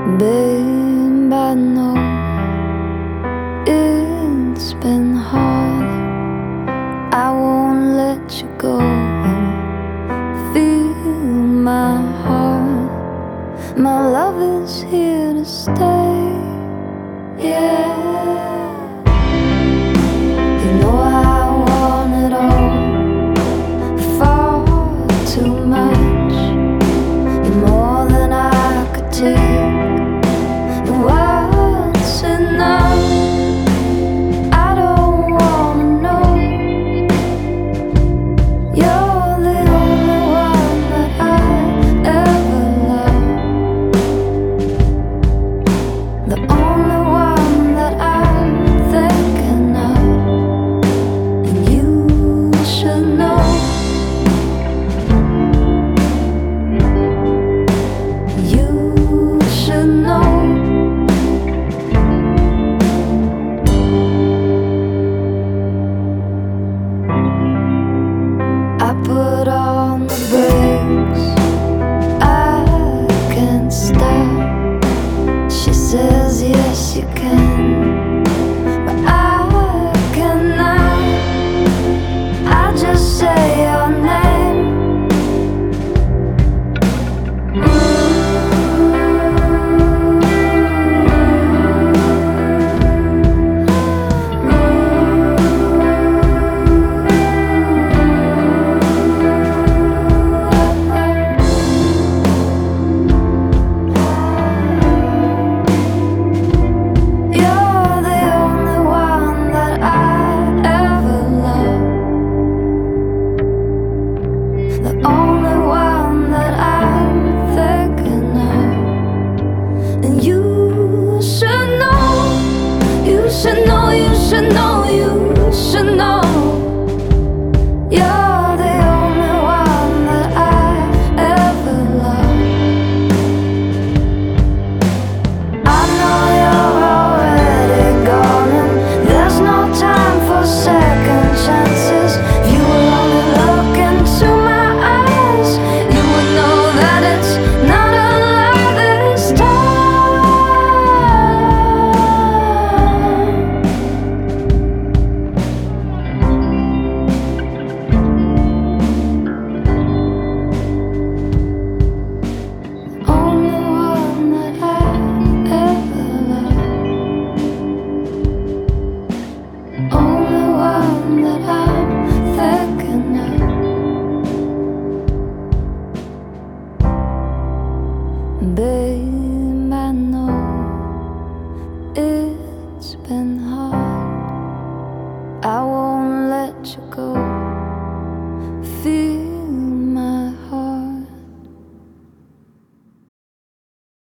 Babe, I know it's been hard. I won't let you go. Feel my heart. My love is here to stay. Yeah. You know I want it all, far too much. You're more than I could take. What's enough? I don't wanna know. You're the only one that I ever loved, the only one that I'm thinking of, and you should know. You should know. I put on the brakes, I can't stop. She says yes you can, but I cannot. I just say your name. The only one that I'm thinking of, and you should know. You should know, you should know, you should know. You're the only one that I ever loved. I know you're already gone, and there's no time for second chances. If you will only look into my eyes, you would know that it's not a lie this time. Only one that I ever loved, only one that I'm thinking of. Babe,